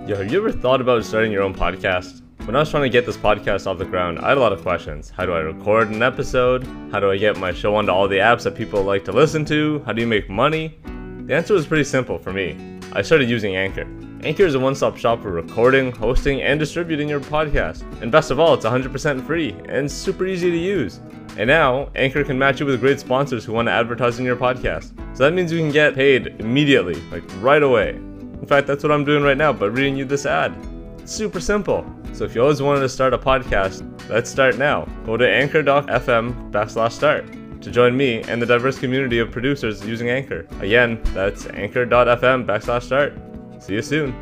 Yo, have you ever thought about starting your own podcast? When I was trying to get this podcast off the ground, I had a lot of questions. How do I record an episode? How do I get my show onto all the apps that people like to listen to? How do you make money? The answer was pretty simple for me. I started using Anchor. Anchor is a one-stop shop for recording, hosting, and distributing your podcast. And best of all, it's 100% free and super easy to use. And now, Anchor can match you with great sponsors who want to advertise in your podcast. So that means you can get paid immediately, like right away. In fact, that's what I'm doing right now by reading you this ad. It's super simple. So if you always wanted to start a podcast, let's start now. Go to anchor.fm/start to join me and the diverse community of producers using Anchor. Again, that's anchor.fm/start. See you soon.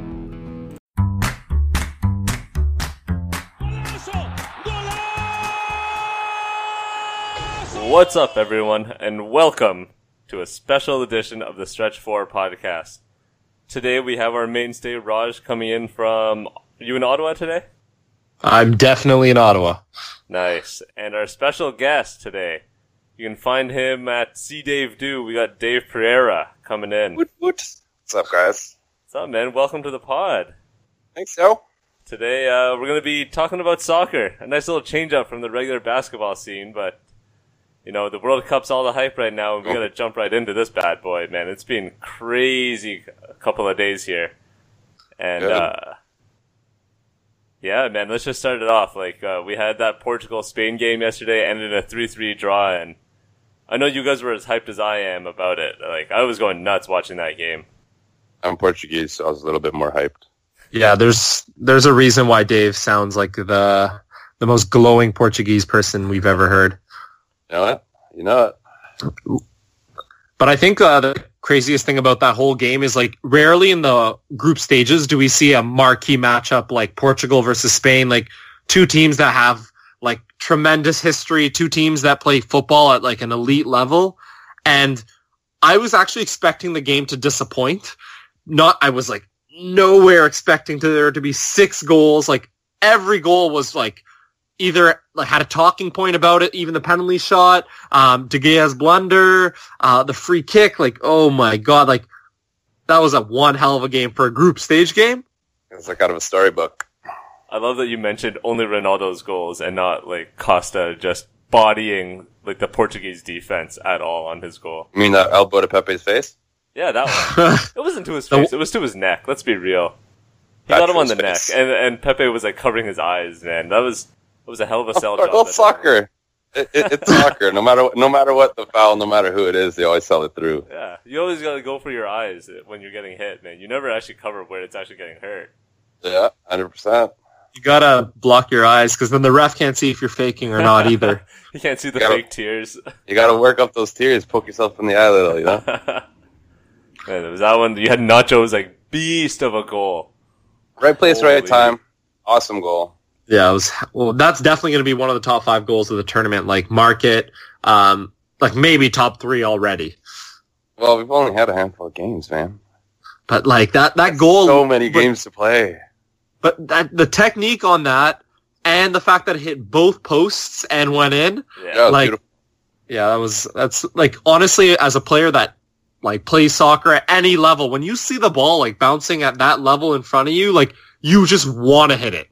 What's up, everyone, and welcome to a special edition of the Stretch 4 podcast. Today we have our mainstay Raj coming in from... Are you in Ottawa today? I'm definitely in Ottawa. Nice. And our special guest today, you can find him at See Dave Do. We got Dave Pereira coming in. What's up, guys? What's up, man? Welcome to the pod. Thanks, so. Today we're going to be talking about soccer. A nice little change up from the regular basketball scene, but... You know, the World Cup's all the hype right now, and we gotta jump right into this bad boy, man. It's been crazy a couple of days here. And, yeah, man, let's just start it off. Like, we had that Portugal-Spain game yesterday, ended in a 3-3 draw, and I know you guys were as hyped as I am about it. Like, I was going nuts watching that game. I'm Portuguese, so I was a little bit more hyped. Yeah, there's a reason why Dave sounds like the most glowing Portuguese person we've ever heard. You know it. But I think the craziest thing about that whole game is, like, rarely in the group stages do we see a marquee matchup like Portugal versus Spain, like two teams that have like tremendous history, two teams that play football at like an elite level. And I was actually expecting the game to disappoint. I was like nowhere expecting there to be 6 goals. Like every goal was like either like had a talking point about it, even the penalty shot, De Gea's blunder, the free kick. Like, oh my god, like that was a one hell of a game for a group stage game. It's like out of a storybook. I love that you mentioned only Ronaldo's goals and not like Costa just bodying like the Portuguese defense at all on his goal. You mean that elbow to Pepe's face? Yeah, that one. It wasn't to his face, it was to his neck. Let's be real. He got him on the neck, and Pepe was like covering his eyes, man. It was a hell of a sell job. Well, soccer. It's soccer. No matter what the foul, no matter who it is, they always sell it through. Yeah, you always gotta go for your eyes when you're getting hit, man. You never actually cover where it's actually getting hurt. Yeah, 100%. You gotta block your eyes, because then the ref can't see if you're faking or not either. You can't see the fake tears. You gotta work up those tears, poke yourself in the eye a little, you know? Man, it was that one. You had Nacho's like beast of a goal. Right place, right time. Awesome goal. Yeah, that's definitely going to be one of the top 5 goals of the tournament. Like, mark it, like maybe top 3 already. Well, we've only had a handful of games, man. But like that goal, so many games to play. But the technique on that, and the fact that it hit both posts and went in, like, beautiful. Yeah, that's like, honestly, as a player that like plays soccer at any level, when you see the ball like bouncing at that level in front of you, like you just want to hit it.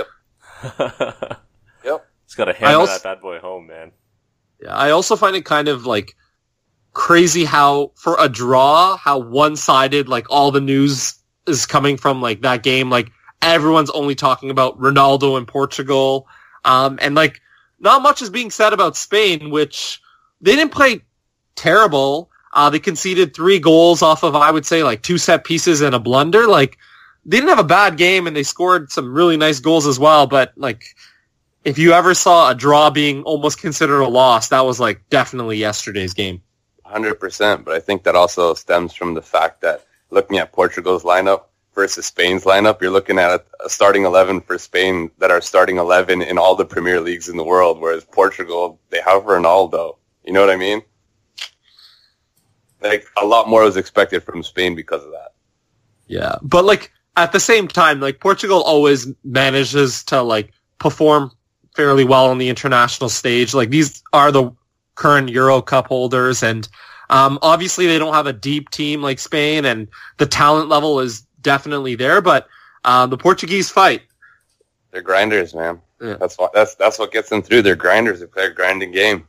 Yep. It's got to hammer that bad boy home, man. Yeah, I also find it kind of like crazy how for a draw, how one-sided like all the news is coming from like that game. Like everyone's only talking about Ronaldo and Portugal, and like not much is being said about Spain, which they didn't play terrible. They conceded 3 goals off of, I would say, like 2 set pieces and a blunder. Like, they didn't have a bad game, and they scored some really nice goals as well, but, like, if you ever saw a draw being almost considered a loss, that was, like, definitely yesterday's game. 100%, but I think that also stems from the fact that looking at Portugal's lineup versus Spain's lineup, you're looking at a starting 11 for Spain that are starting 11 in all the Premier Leagues in the world, whereas Portugal, they have Ronaldo. You know what I mean? Like, a lot more was expected from Spain because of that. Yeah, but, like, at the same time, like, Portugal always manages to, like, perform fairly well on the international stage. Like, these are the current Euro Cup holders, and obviously they don't have a deep team like Spain, and the talent level is definitely there, but the Portuguese fight. They're grinders, man. Yeah. That's what gets them through. They're grinders. They play a grinding game.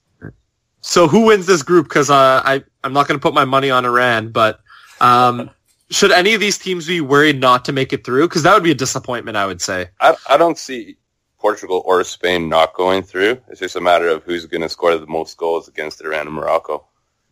So who wins this group? Because I'm not going to put my money on Iran, but should any of these teams be worried not to make it through? Because that would be a disappointment, I would say. I don't see Portugal or Spain not going through. It's just a matter of who's going to score the most goals against Iran and Morocco.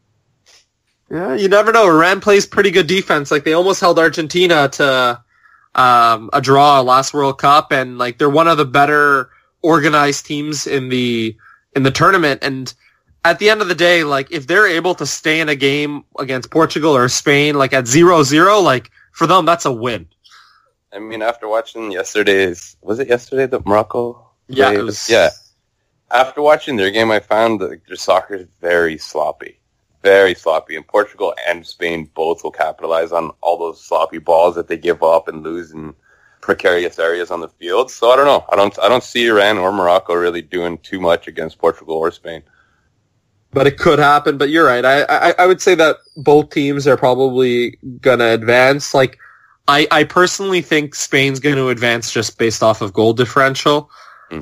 Yeah, you never know. Iran plays pretty good defense. Like, they almost held Argentina to a draw last World Cup, and like they're one of the better organized teams in the tournament. And at the end of the day, like, if they're able to stay in a game against Portugal or Spain, like at 0-0, like for them, that's a win. I mean, after watching was it yesterday that Morocco Yeah, played? it was. Yeah. After watching their game, I found that their soccer is very sloppy. Very sloppy. And Portugal and Spain both will capitalize on all those sloppy balls that they give up and lose in precarious areas on the field. So I don't know. I don't see Iran or Morocco really doing too much against Portugal or Spain. But it could happen. But you're right. I would say that both teams are probably going to advance. Like, I personally think Spain's going to advance just based off of goal differential.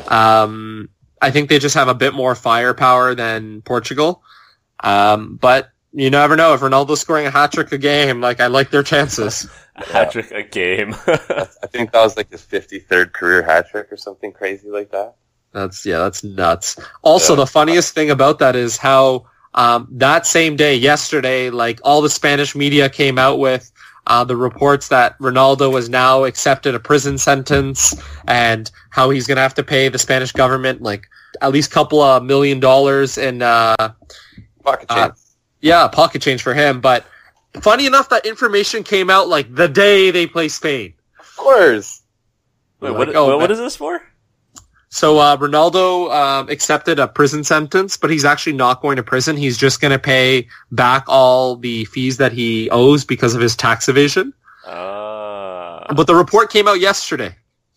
I think they just have a bit more firepower than Portugal. But you never know. If Ronaldo's scoring a hat-trick a game, like, I like their chances. Hat-trick a game. I think that was like his 53rd career hat-trick or something crazy like that. That's nuts. Also, the funniest thing about that is how that same day, yesterday, like, all the Spanish media came out with the reports that Ronaldo has now accepted a prison sentence and how he's going to have to pay the Spanish government like at least a couple of $1 million in Pocket change. Pocket change for him. But funny enough, that information came out like the day they play Spain. Of course. Wait, Like, what is this for? So Ronaldo accepted a prison sentence, but he's actually not going to prison. He's just going to pay back all the fees that he owes because of his tax evasion. But the report came out yesterday.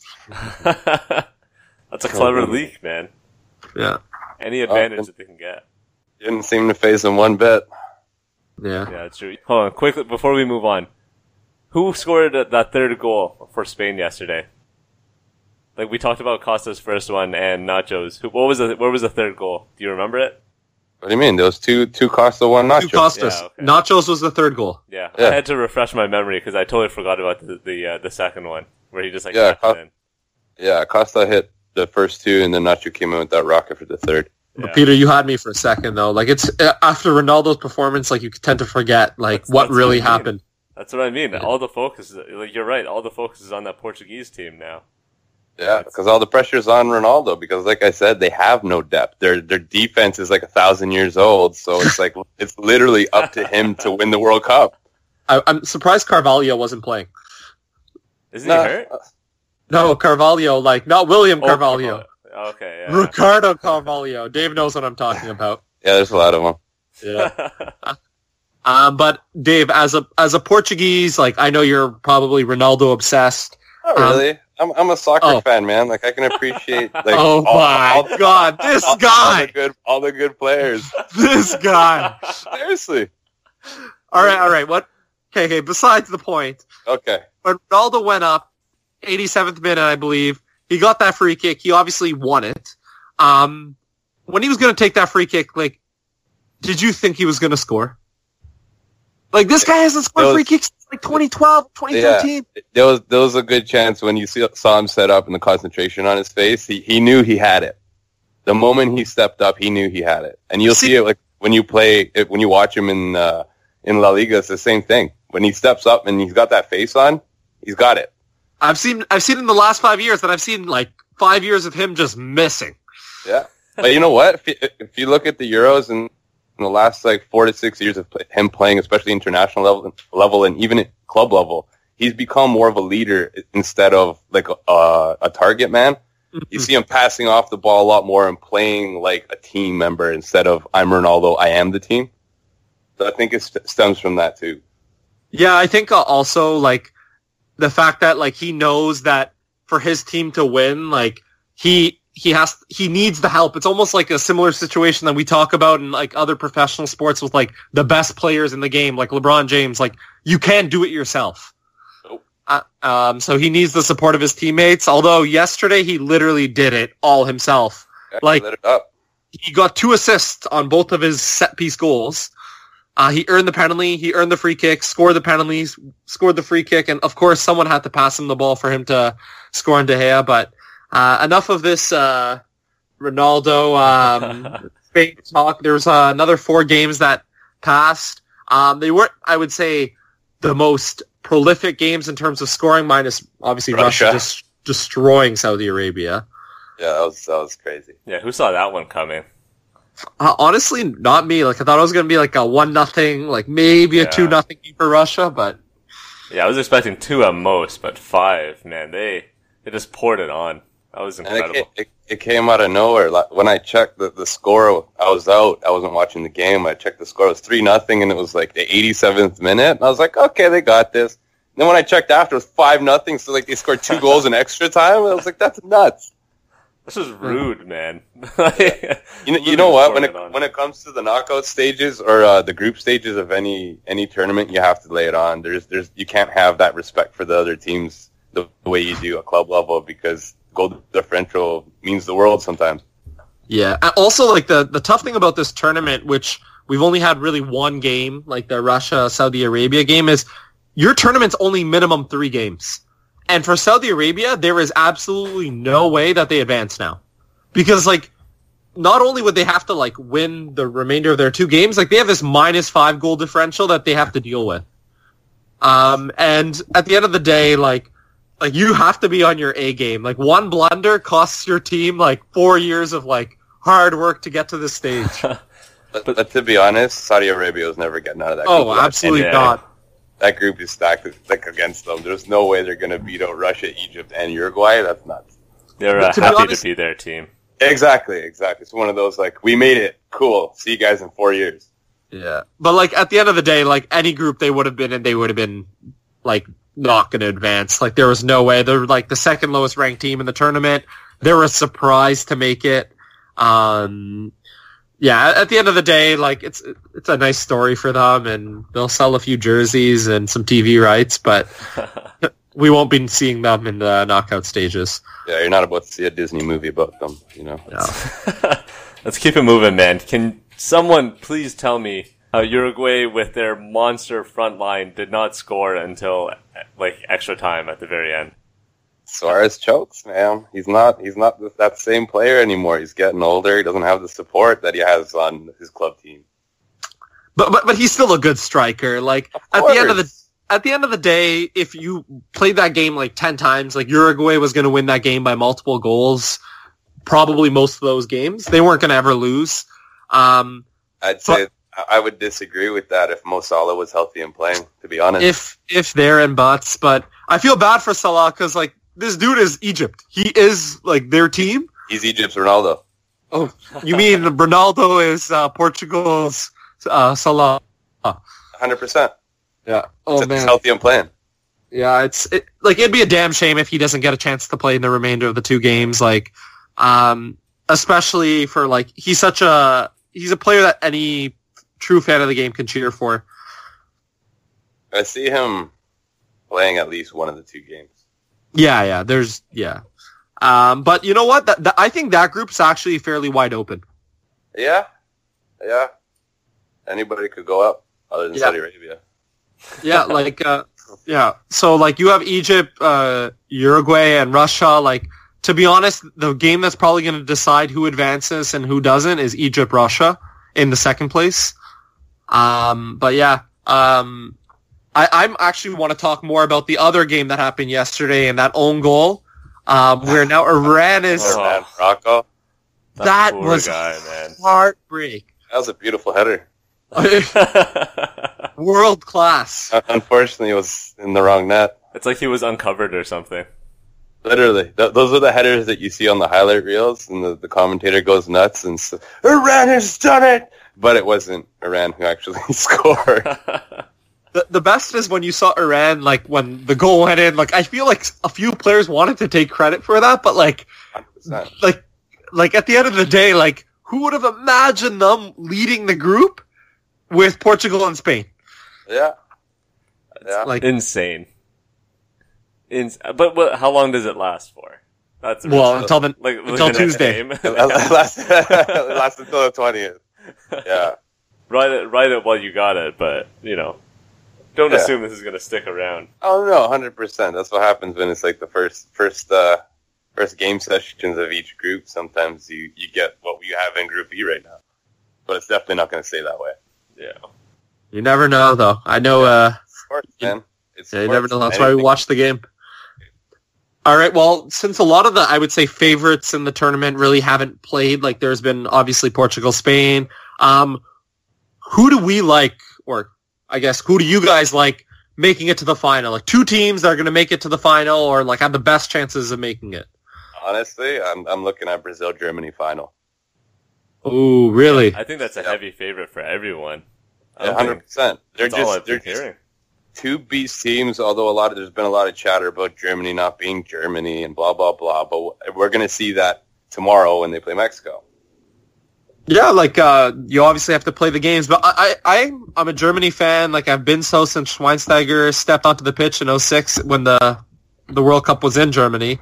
That's a clever leak, man. Yeah. Any advantage that they can get. Didn't seem to phase him one bit. Yeah. Yeah, it's true. Hold on, quickly, before we move on. Who scored that third goal for Spain yesterday? Like, we talked about Costa's first one and Nacho's. Where was the third goal? Do you remember it? What do you mean? There was two Costa, one Nacho. Two Costas. Yeah, okay. Nachos was the third goal. Yeah. Yeah. I had to refresh my memory because I totally forgot about the second one where he just like Yeah, tapped it in. Yeah, Costa hit the first two, and then Nacho came in with that rocket for the third. Yeah. Peter, you had me for a second though. Like, it's after Ronaldo's performance, like, you tend to forget like what that's really what I mean. happened. That's what I mean. All the focus, like, you're right. All the focus is on that Portuguese team now. Yeah, because all the pressure's on Ronaldo. Because, like I said, they have no depth. Their defense is like 1,000 years old. So it's like it's literally up to him to win the World Cup. I'm surprised Carvalho wasn't playing. Isn't he hurt? No, Carvalho, like, not William Carvalho. Okay, yeah. Ricardo Carvalho. Dave knows what I'm talking about. Yeah, there's a lot of them. Yeah. But Dave, as a Portuguese, like, I know you're probably Ronaldo obsessed. Not really. I'm a soccer fan, man. Like, I can appreciate. Like, oh my God, this guy, all the good players. this guy. Seriously. All right. What? Okay. Besides the point. Okay. When Ronaldo went up, 87th minute, I believe, he got that free kick. He obviously won it. When he was going to take that free kick, like, did you think he was going to score? Like, this guy hasn't scored free kicks since like 2012, 2013. Yeah, there was a good chance when you saw him set up and the concentration on his face. He knew he had it. The moment he stepped up, he knew he had it. And you'll see it like when you watch him in La Liga. It's the same thing. When he steps up and he's got that face on, he's got it. I've seen in the last 5 years that I've seen like 5 years of him just missing. Yeah, but you know what? If you look at the Euros and in the last like 4 to 6 years of him playing, especially international level and even at club level, he's become more of a leader instead of like a target man. Mm-hmm. You see him passing off the ball a lot more and playing like a team member instead of I'm Ronaldo, I am the team. So I think it stems from that too. Yeah, I think also like the fact that like he knows that for his team to win, like he needs the help. It's almost like a similar situation that we talk about in like other professional sports with like the best players in the game, like LeBron James. Like, you can't do it yourself. So he needs the support of his teammates. Although yesterday he literally did it all himself. Lit it up. He got 2 assists on both of his set piece goals. He earned the penalty, he earned the free kick, scored the penalties, scored the free kick, and of course someone had to pass him the ball for him to score on De Gea. But enough of this Ronaldo Spain talk. There was another 4 games that passed. They weren't, I would say, the most prolific games in terms of scoring, minus obviously Russia just destroying Saudi Arabia. Yeah, that was crazy. Yeah, who saw that one coming? Honestly, not me. Like, I thought it was going to be like a 1-0, like maybe a 2-0 game for Russia, but... Yeah, I was expecting 2 at most, but 5, man, they just poured it on. That was incredible. And it came out of nowhere. Like, when I checked the score, I was out. I wasn't watching the game. I checked the score. It was 3-0, and it was like the 87th minute. And I was like, okay, they got this. And then when I checked after, it was 5-0, so like they scored 2 goals in extra time. I was like, that's nuts. This is rude, man. You know what? When it comes to the knockout stages or the group stages of any tournament, you have to lay it on. You can't have that respect for the other teams the way you do at club level, because goal differential means the world sometimes. Yeah. Also, like the tough thing about this tournament, which we've only had really 1 game, like the Russia-Saudi Arabia game, is your tournament's only minimum 3 games. And for Saudi Arabia, there is absolutely no way that they advance now. Because, like, not only would they have to, like, win the remainder of their 2 games, like, they have this -5 goal differential that they have to deal with. And at the end of the day, like you have to be on your A game. Like, 1 blunder costs your team, like, 4 years of, like, hard work to get to this stage. but to be honest, Saudi Arabia was never getting out of that. Oh, absolutely not. That group is stacked like against them. There's no way they're going to beat out Russia, Egypt, and Uruguay. That's nuts. They're happy to be their team. Exactly. It's one of those, like, we made it. Cool. See you guys in 4 years. Yeah. But, like, at the end of the day, like, any group they would have been in, they would have been, like, not going to advance. Like, there was no way. They're, like, the second lowest ranked team in the tournament. They were a surprise to make it. Yeah, at the end of the day, like, it's a nice story for them, and they'll sell a few jerseys and some TV rights, but we won't be seeing them in the knockout stages. Yeah, you're not about to see a Disney movie about them, you know. No. Let's keep it moving, man. Can someone please tell me how Uruguay, with their monster front line, did not score until, like, extra time at the very end? Suarez chokes, man. He's not that same player anymore. He's getting older. He doesn't have the support that he has on his club team. But he's still a good striker. Like, at the end of the day, if you played that game like 10 times, like, Uruguay was going to win that game by multiple goals. Probably most of those games. They weren't going to ever lose. I'd say I would disagree with that if Mo Salah was healthy and playing, to be honest. If there and buts, but I feel bad for Salah because, like, this dude is Egypt. He is, like, their team. He's Egypt's Ronaldo. Oh, you mean Ronaldo is Portugal's Salah? 100%. Yeah. Oh, man. He's healthy and playing. Yeah, it'd be a damn shame if he doesn't get a chance to play in the remainder of the 2 games. Like, especially for, like, he's a player that any true fan of the game can cheer for. I see him playing at least one of the 2 games. Yeah. But you know what? I think that group's actually fairly wide open. Yeah. Anybody could go up other than Saudi Arabia. Yeah, like, yeah. So, like, you have Egypt, Uruguay, and Russia. Like, to be honest, the game that's probably going to decide who advances and who doesn't is Egypt-Russia in the second place. But yeah, I actually want to talk more about the other game that happened yesterday and that own goal, where now Iran is... Iran, Morocco. That was heartbreak. That was a beautiful header. World class. Unfortunately, it was in the wrong net. It's like he was uncovered or something. Literally. Those are the headers that you see on the highlight reels, and the commentator goes nuts and says, Iran has done it! But it wasn't Iran who actually scored. The best is when you saw Iran, like, when the goal went in, like, I feel like a few players wanted to take credit for that, but, like, 100%. like at the end of the day, like, who would have imagined them leading the group with Portugal and Spain? Yeah. Like, insane. But how long does it last for? That's until Tuesday. last until the 20th. Yeah. Write it while you got it, but don't assume this is going to stick around. Oh no, 100%. That's what happens when it's like the first game sessions of each group. Sometimes you get what we have in Group E right now, but it's definitely not going to stay that way. Yeah. You never know, though. I know. Sports, man. It's you never know. That's why we watch the game. All right. Well, since a lot of the, I would say, favorites in the tournament really haven't played, like there's been obviously Portugal, Spain. Who do we like, or I guess who do you guys like making it to the final? Like 2 teams that are going to make it to the final, or like have the best chances of making it. Honestly, I'm looking at Brazil-Germany final. Oh, really? I think that's a heavy favorite for everyone. Yeah, 100%. They're just 2 beast teams. Although there's been a lot of chatter about Germany not being Germany and blah blah blah. But we're going to see that tomorrow when they play Mexico. Yeah, like you obviously have to play the games, but I'm a Germany fan. Like I've been so since Schweinsteiger stepped onto the pitch in 2006 when the World Cup was in Germany.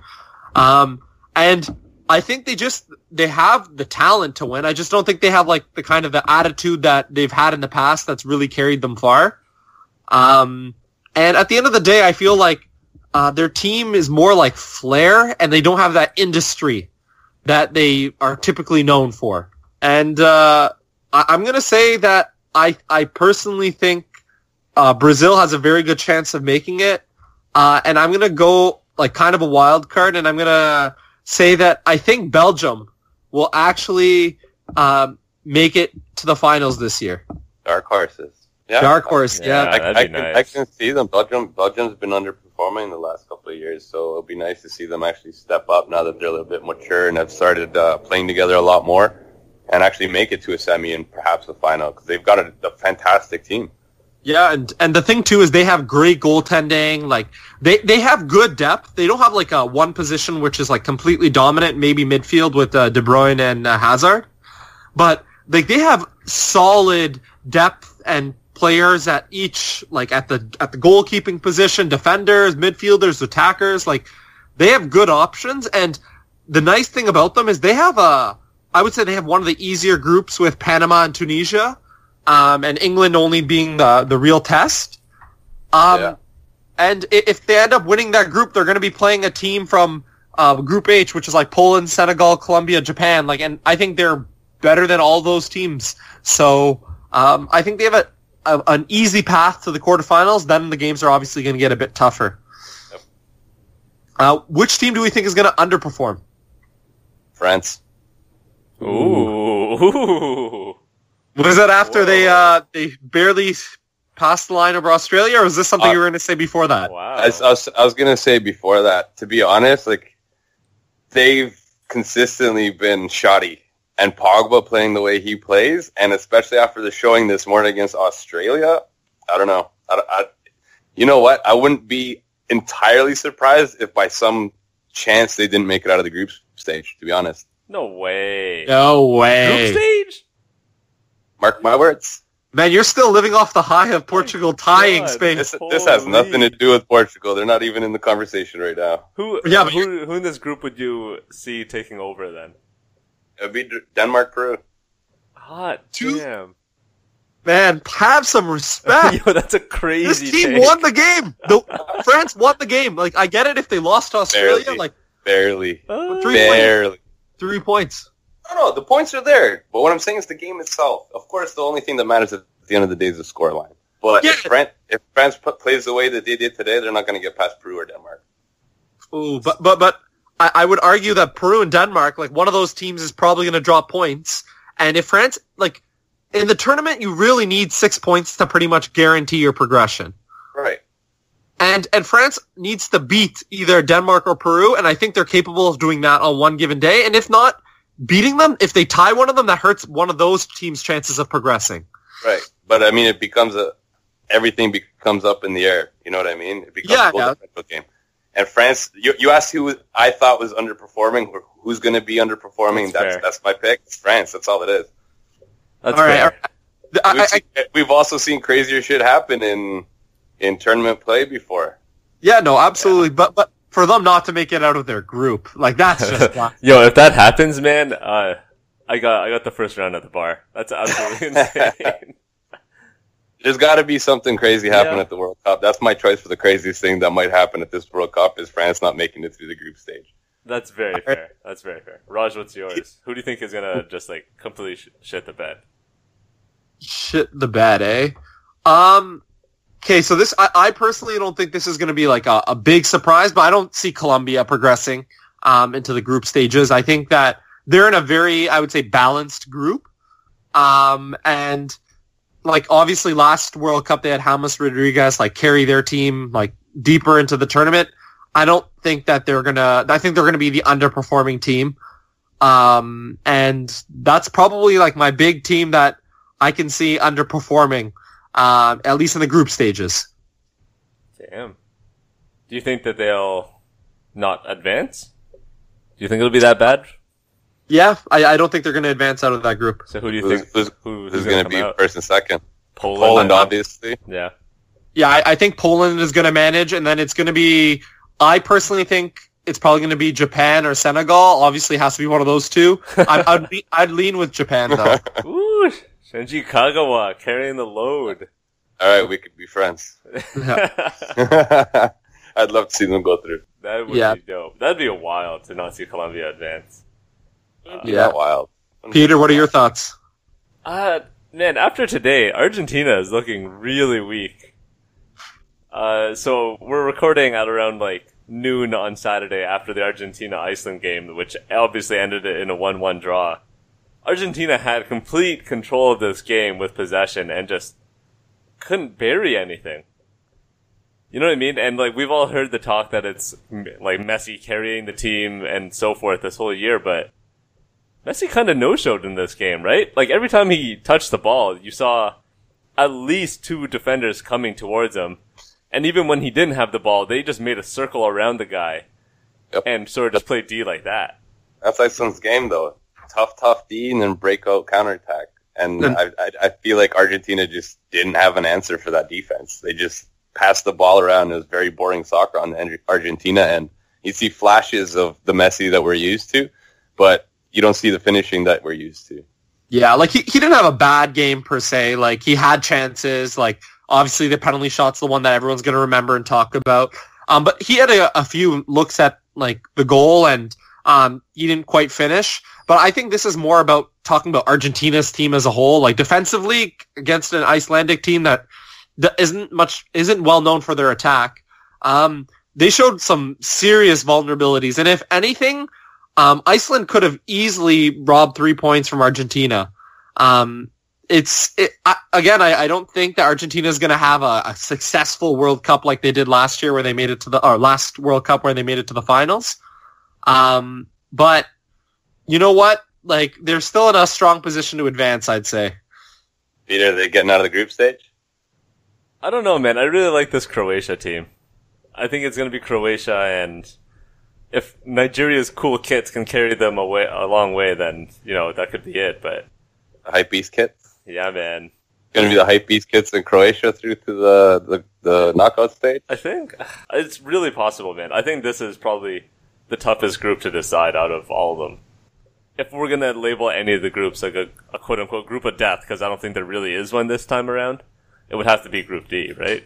And I think they have the talent to win. I just don't think they have like the kind of the attitude that they've had in the past that's really carried them far. And at the end of the day, I feel like their team is more like flair, and they don't have that industry that they are typically known for. And I'm going to say that I personally think Brazil has a very good chance of making it. And I'm going to go like kind of a wild card, and I'm going to say that I think Belgium will actually make it to the finals this year. Dark horses. Yeah. Dark horse, yeah. I can see them. Belgium's been underperforming the last couple of years, so it'll be nice to see them actually step up now that they're a little bit mature and have started playing together a lot more, and actually make it to a semi and perhaps a final, because they've got a fantastic team. Yeah, and the thing too is they have great goaltending. Like they have good depth. They don't have like a one position which is like completely dominant, maybe midfield with De Bruyne and Hazard, but like they have solid depth and players at each, like at the goalkeeping position, defenders, midfielders, attackers. Like they have good options, and the nice thing about them is they have I would say they have one of the easier groups with Panama and Tunisia. And England only being the real test. And if they end up winning that group, they're going to be playing a team from Group H, which is like Poland, Senegal, Colombia, Japan. Like, and I think they're better than all those teams. So I think they have an easy path to the quarterfinals. Then the games are obviously going to get a bit tougher. Yep. Which team do we think is going to underperform? France. Ooh. Was that after they barely passed the line over Australia, or was this something you were going to say before that? Wow. I was going to say before that, to be honest, like they've consistently been shoddy, and Pogba playing the way he plays, and especially after the showing this morning against Australia, I don't know. You know what? I wouldn't be entirely surprised if by some chance they didn't make it out of the group stage, to be honest. No way. Group stage? Mark my words. Man, you're still living off the high of Portugal tying Spain. This has nothing to do with Portugal. They're not even in the conversation right now. Who in this group would you see taking over then? It would be Denmark, Peru. Hot damn. Man, have some respect. Yo, that's a crazy This team take. won the game. France won the game. Like, I get it if they lost to Australia. Barely. 3 points. No, the points are there. But what I'm saying is the game itself. Of course, the only thing that matters at the end of the day is the scoreline. But if France plays the way that they did today, they're not going to get past Peru or Denmark. Ooh, but I would argue that Peru and Denmark, like one of those teams is probably going to drop points. And if France, like in the tournament, you really need 6 points to pretty much guarantee your progression. Right. And France needs to beat either Denmark or Peru, and I think they're capable of doing that on one given day. And if not, beating them, if they tie one of them, that hurts one of those teams' chances of progressing. Right. But, I mean, everything becomes up in the air. You know what I mean? It becomes a differential game. And France, you asked who I thought was underperforming, or who's going to be underperforming. That's my pick. It's France. That's all it is. That's all right. We've also seen crazier shit happen in tournament play before. Yeah, no, absolutely. But for them not to make it out of their group, like that's just Yo, if that happens, man, I got the first round at the bar. That's absolutely insane. There's got to be something crazy happen at the World Cup. That's my choice for the craziest thing that might happen at this World Cup is France not making it through the group stage. That's very fair. That's very fair. Raj, what's yours? Who do you think is gonna just like completely shit the bed? Shit the bed, eh? Okay, so this, I personally don't think this is going to be like a big surprise, but I don't see Colombia progressing into the group stages. I think that they're in a very, I would say, balanced group. And like obviously last World Cup they had James Rodriguez like carry their team like deeper into the tournament. I don't think that I think they're gonna be the underperforming team. And that's probably like my big team that I can see underperforming, at least in the group stages. Damn. Do you think that they'll not advance? Do you think it'll be that bad? Yeah, I don't think they're going to advance out of that group. So who do you think? Who's going to be out? first and second? Poland, obviously. Yeah. Yeah, I think Poland is going to manage, and then it's going to be. I personally think it's probably going to be Japan or Senegal. Obviously, it has to be one of those two. I'd lean with Japan though. Ooh, Shinji Kagawa carrying the load. All right, we could be friends. Yeah. I'd love to see them go through. That would be dope. That'd be a wild to not see Colombia advance. Yeah, wild. Peter, what are your thoughts? Man, after today, Argentina is looking really weak. So we're recording at around like noon on Saturday after the Argentina-Iceland game, which obviously ended in a 1-1 draw. Argentina had complete control of this game with possession and just couldn't bury anything. You know what I mean? And like we've all heard the talk that it's like Messi carrying the team and so forth this whole year, but Messi kind of no-showed in this game, right? Like every time he touched the ball, you saw at least two defenders coming towards him. And even when he didn't have the ball, they just made a circle around the guy and sort of just played D like that. That's Iceland's game, though. Tough D and then breakout counterattack. And I feel like Argentina just didn't have an answer for that defense. They just passed the ball around. It was very boring soccer on Argentina. And you see flashes of the Messi that we're used to, but you don't see the finishing that we're used to. Yeah, like he didn't have a bad game per se. Like he had chances. Like obviously the penalty shot's the one that everyone's going to remember and talk about. But he had a few looks at like the goal and he didn't quite finish. But I think this is more about talking about Argentina's team as a whole. Like defensively against an Icelandic team that isn't well known for their attack. They showed some serious vulnerabilities, and if anything, Iceland could have easily robbed 3 points from Argentina. I don't think that Argentina is going to have a successful World Cup like they did last year, where they made it to last World Cup where they made it to the finals. But you know what? Like they're still in a strong position to advance, I'd say. Peter, are they getting out of the group stage? I don't know, man. I really like this Croatia team. I think it's going to be Croatia, and if Nigeria's cool kits can carry them a long way, then, you know, that could be it, but... The hype beast kits? Yeah, man. Going to be the hype beast kits in Croatia through to the knockout stage? I think it's really possible, man. I think this is probably the toughest group to decide out of all of them. If we're going to label any of the groups like a quote-unquote group of death, because I don't think there really is one this time around, it would have to be Group D, right?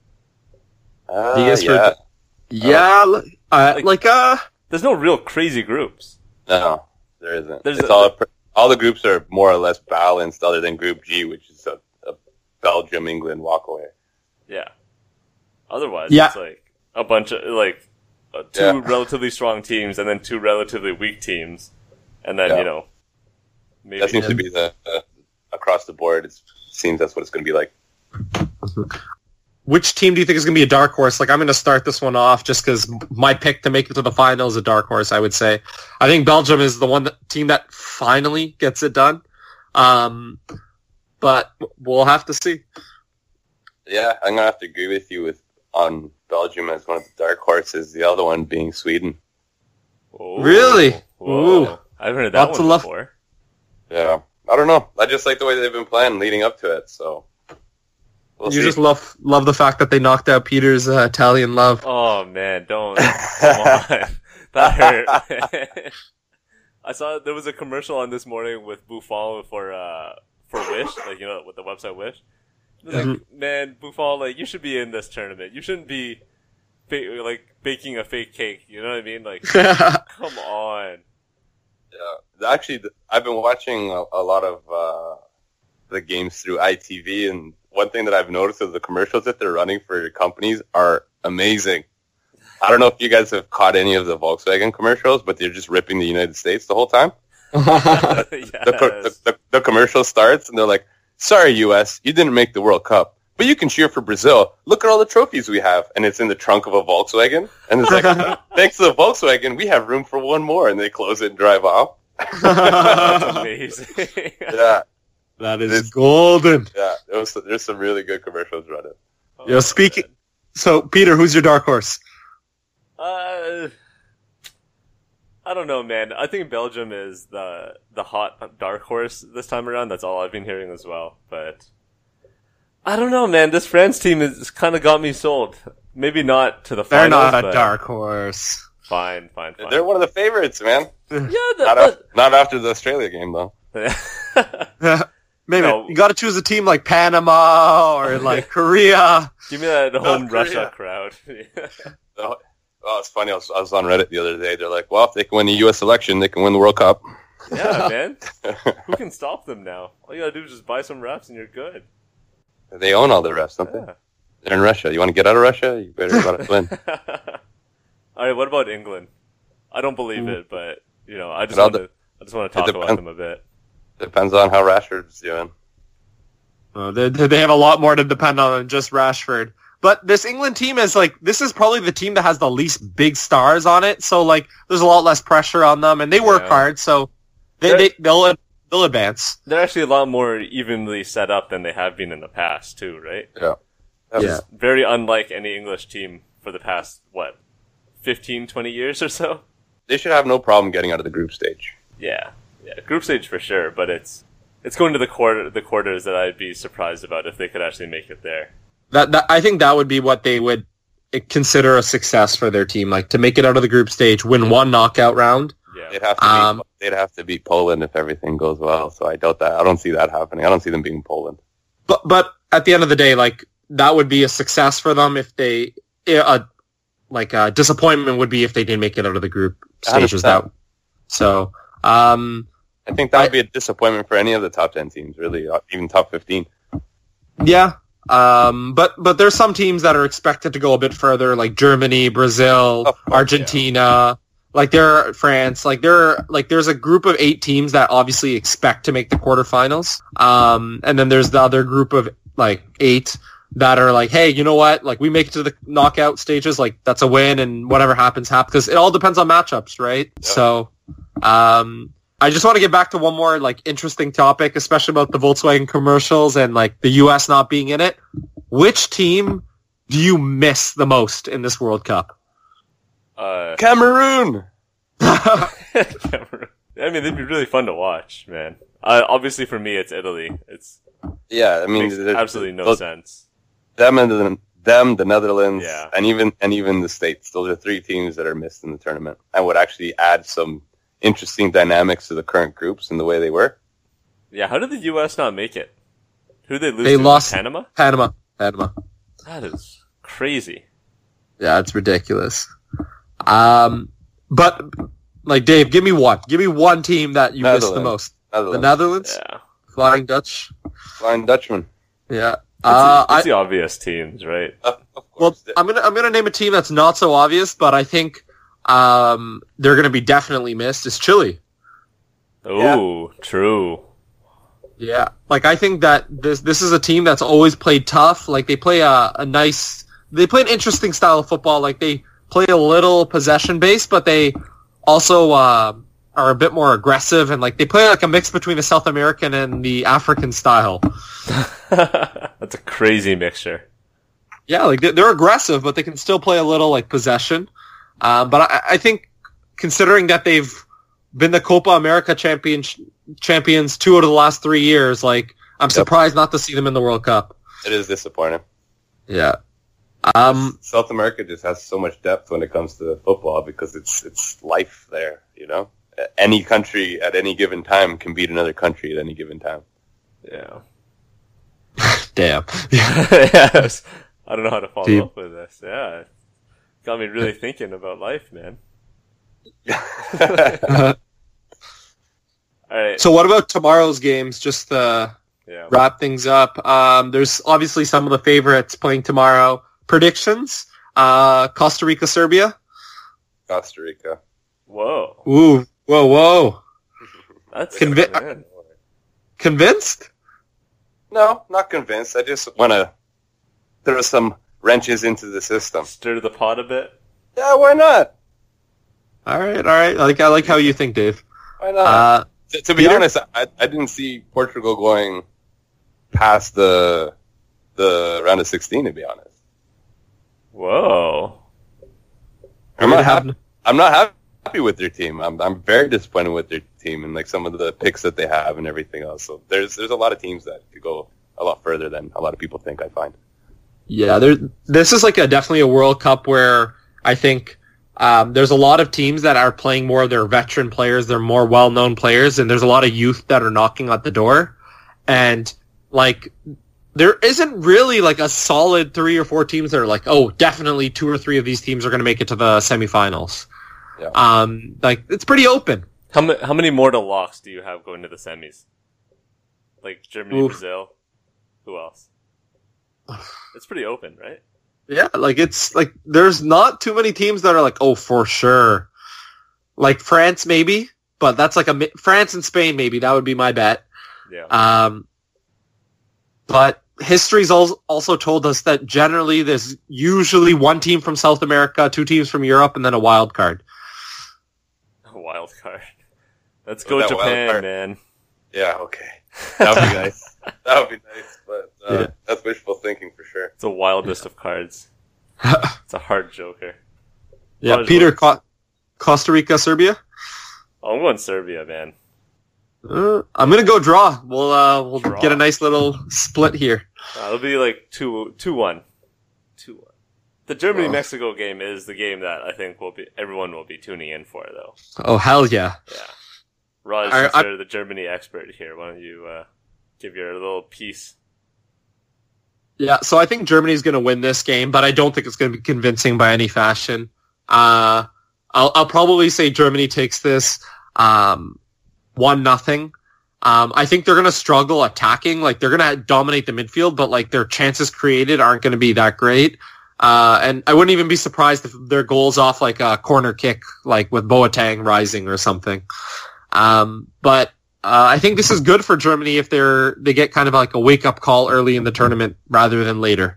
Yeah. There's no real crazy groups. No, there isn't. All the groups are more or less balanced, other than Group G, which is a Belgium, England walkaway. Yeah. Otherwise, it's like a bunch of two relatively strong teams, and then two relatively weak teams, and then you know, maybe that seems to be the across the board. It seems that's what it's going to be like. Which team do you think is going to be a dark horse? Like, I'm going to start this one off just because my pick to make it to the final is a dark horse, I would say. I think Belgium is the team that finally gets it done. But we'll have to see. Yeah, I'm going to have to agree with you on Belgium as one of the dark horses, the other one being Sweden. Whoa. Really? Whoa. Ooh. I've heard that one before. Yeah. I don't know. I just like the way they've been playing leading up to it, so... We'll You see. just love the fact that they knocked out Peter's Italian love. Oh man, don't. Come on. That hurt. I saw there was a commercial on this morning with Buffon for Wish, like, you know, with the website Wish. It was like, man, Buffon, like, you should be in this tournament. You shouldn't be baking a fake cake. You know what I mean? Like, come on. Yeah, actually, I've been watching a lot of the games through ITV, and one thing that I've noticed is the commercials that they're running for companies are amazing. I don't know if you guys have caught any of the Volkswagen commercials, but they're just ripping the United States the whole time. Yes. The commercial starts, and they're like, "Sorry, U.S., you didn't make the World Cup, but you can cheer for Brazil. Look at all the trophies we have." And it's in the trunk of a Volkswagen. And it's like, "Thanks to the Volkswagen, we have room for one more." And they close it and drive off. That's amazing. Yeah, That is golden. yeah. There's some really good commercials running. Yeah, speaking. So, Peter, who's your dark horse? I don't know, man. I think Belgium is the hot dark horse this time around. That's all I've been hearing as well. But I don't know, man. This France team has kind of got me sold. Maybe not to the They're finals. not a but dark horse. Fine. They're one of the favorites, man. Yeah, Not after the Australia game, though. Maybe No. you got to choose a team like Panama or like Korea. give me that home Korea. Russia crowd. Oh, it's funny. I was on Reddit the other day. They're like, "Well, if they can win the U.S. election, they can win the World Cup." Yeah, man. Who can stop them now? All you gotta do is just buy some refs and you're good. They own all the refs, don't Yeah. they? They're in Russia. You want to get out of Russia? You better let it win. All right, what about England? I don't believe it, but you know, I just Well, want to talk about depends. them a bit. Depends on how Rashford's doing. They have a lot more to depend on than just Rashford. But this England team is like, this is probably the team that has the least big stars on it. So like, there's a lot less pressure on them, and they work Yeah. hard. So they'll advance. They're actually a lot more evenly set up than they have been in the past, too, right? Yeah. Yeah. Very unlike any English team for the past, 15, 20 years or so? They should have no problem getting out of the group stage. Yeah. Group stage for sure, but it's going to the quarters that I'd be surprised about if they could actually make it there. That I think that would be what they would consider a success for their team, like to make it out of the group stage, win one knockout round. Yeah. They'd have to beat Poland if everything goes well. So I doubt that. I don't see that happening. I don't see them being Poland. But at the end of the day, like that would be a success for them if they, a disappointment would be if they didn't make it out of the group stages. 100%. So, I think that would be a disappointment for any of the top 10 teams, really, even top 15. yeah. But there's some teams that are expected to go a bit further, like Germany, Brazil, Of course, Argentina, France, there's a group of 8 teams that obviously expect to make the quarterfinals. And then there's the other group of 8 that are like, hey, you know what? Like we make it to the knockout stages, like that's a win, and whatever happens, because it all depends on matchups, right? Yeah. So, I just want to get back to one more interesting topic, especially about the Volkswagen commercials and the U.S. not being in it. Which team do you miss the most in this World Cup? Cameroon! Cameroon. I mean, they'd be really fun to watch, man. Obviously, for me, it's Italy. Yeah, I mean, Makes absolutely no sense. Them, the Netherlands, Yeah. and even the States. Those are 3 teams that are missed in the tournament. And would actually add some interesting dynamics to the current groups and the way they work. Yeah, how did the U.S. not make it? Who did they lose They to? lost- Panama? Panama. That is crazy. Yeah, it's ridiculous. But Dave, give me one team that you miss the Netherlands. most. The Netherlands, Yeah. Flying Dutch. Flying Dutchman. Yeah. It's the obvious teams, right? Of Well, course. I'm gonna name a team that's not so obvious, but I think they're gonna be definitely missed. Is Chile. Oh, true. Yeah, I think that this is a team that's always played tough. They play they play an interesting style of football. They play a little possession based, but they also are a bit more aggressive, and they play a mix between the South American and the African style. That's a crazy mixture. Yeah, they're aggressive, but they can still play a little possession. But I think considering that they've been the Copa America champions 2 out of the last 3 years, I'm surprised not to see them in the World Cup. It is disappointing. Yeah. South America just has so much depth when it comes to football because it's life there, you know? Any country at any given time can beat another country at any given time. Yeah. Damn. Yes. I don't know how to follow up with this. Yeah. Got me really thinking about life, man. All right. So what about tomorrow's games? Just to wrap things up. There's obviously some of the favorites playing tomorrow. Predictions? Costa Rica, Serbia? Costa Rica. Whoa. Ooh. Whoa. That's Convinced? No, not convinced. I just want to throw some wrenches into the system. Stir the pot a bit? Yeah, why not? All right. I like how you think, Dave. Why not? To be honest, I didn't see Portugal going past the round of 16, to be honest. Whoa. I'm not happy with their team. I'm very disappointed with their team and like some of the picks that they have and everything else. So there's a lot of teams that could go a lot further than a lot of people think, I find. Yeah, this is like definitely a World Cup where I think there's a lot of teams that are playing more of their veteran players, their more well-known players, and there's a lot of youth that are knocking at the door. And like there isn't really like a solid 3 or 4 teams that are like, oh, definitely 2 or 3 of these teams are going to make it to the semifinals. Yeah. Like it's pretty open. How many mortal locks do you have going to the semis? Like Germany, Brazil, who else? It's pretty open, right? Yeah, like it's like there's not too many teams that are like, oh, for sure. Like France, maybe, but that's like France and Spain, maybe that would be my bet. Yeah. But history's also told us that generally there's usually 1 team from South America, 2 teams from Europe, and then a wild card. A wild card. Let's go Japan, man. Yeah, okay. That would be nice. That would be nice, but that's wishful thinking for sure. It's the wildest of cards. It's a hard joker. Yeah, Peter, Costa Rica, Serbia? Oh, I'm going Serbia, man. I'm going to go draw. We'll get a nice little split here. It'll be like 2-1. 2-1. The Germany-Mexico game is the game that I think everyone will be tuning in for, though. Oh, hell yeah. Yeah. Raj, since you're the Germany expert here, why don't you give your little piece? Yeah, so I think Germany's going to win this game, but I don't think it's going to be convincing by any fashion. I'll probably say Germany takes this 1-0. I think they're going to struggle attacking. Like, they're going to dominate the midfield, but like their chances created aren't going to be that great. And I wouldn't even be surprised if their goal's off like a corner kick, like with Boateng rising or something. But I think this is good for Germany if they get kind of like a wake-up call early in the tournament rather than later.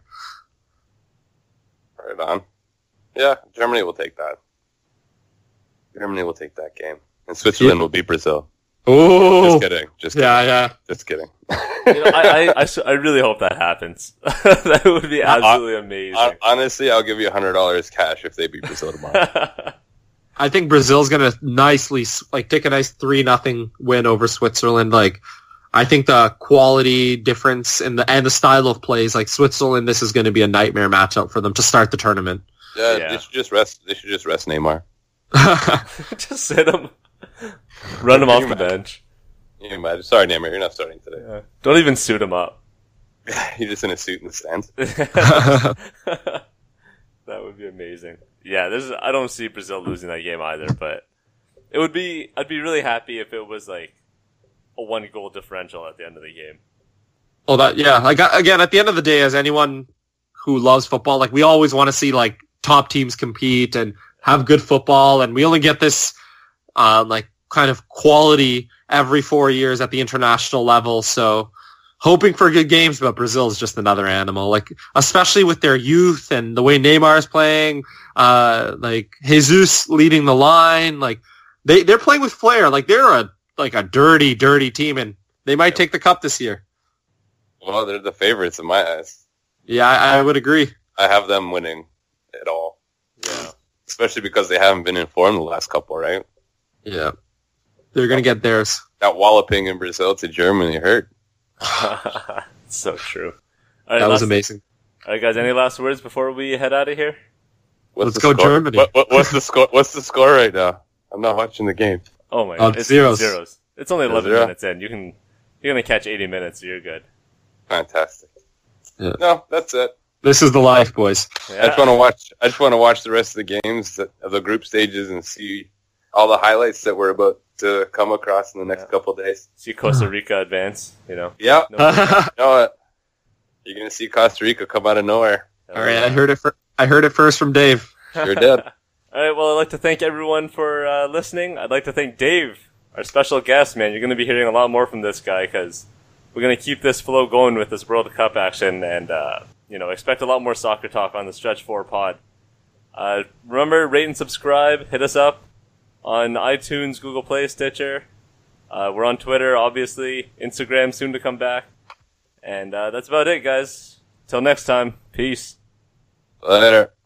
Right on. Yeah, Germany will take that. Germany will take that game. And Switzerland will beat Brazil. Oh, just kidding. Yeah. Just kidding. I really hope that happens. That would be absolutely amazing. Honestly, I'll give you $100 cash if they beat Brazil tomorrow. I think Brazil's going to nicely take a nice 3-0 win over Switzerland. Like, I think the quality difference and the style of plays, like Switzerland, this is going to be a nightmare matchup for them to start the tournament. Yeah. They should just rest Neymar. Just sit him. Run him off the bench. Imagine. Sorry, Neymar, you're not starting today. Yeah. Don't even suit him up. You're just in a suit in the stands. That would be amazing. Yeah, I don't see Brazil losing that game either, but I'd be really happy if it was like a 1-goal differential at the end of the game. Oh, like again, at the end of the day, as anyone who loves football, like we always want to see like top teams compete and have good football, and we only get this like kind of quality every 4 years at the international level. So hoping for good games, but Brazil is just another animal. Like especially with their youth and the way Neymar is playing, like Jesus leading the line, like they're playing with flair. Like they're a dirty team, and they might take the cup this year. Well, they're the favorites in my eyes. Yeah, I would agree. I have them winning it all. Yeah, especially because they haven't been informed the last couple, right? Yeah, they're gonna get theirs. That walloping in Brazil to Germany hurt. So true. All right, That was amazing. All right, guys. Any last words before we head out of here? What's Let's the go score? Germany. What's the score? What's the score right now? I'm not watching the game. Oh my god, it's zeros. zeros. It's only 11 0. minutes in. You're gonna catch 80 minutes. So you're good. Fantastic. Yeah. No, that's it. This is the life, boys. I just want to watch. I just want to watch the rest of the games of the group stages and see all the highlights that we're about to come across in the next couple of days. See Costa Rica advance. You know. Yeah. No, You know what? You're gonna see Costa Rica come out of nowhere. All right, I heard it first from Dave. Sure did. All right. Well, I'd like to thank everyone for listening. I'd like to thank Dave, our special guest. Man, you're going to be hearing a lot more from this guy because we're going to keep this flow going with this World Cup action, and expect a lot more soccer talk on the Stretch 4 pod. Remember, rate and subscribe. Hit us up on iTunes, Google Play, Stitcher. We're on Twitter, obviously. Instagram soon to come back. And that's about it, guys. Till next time. Peace. Later.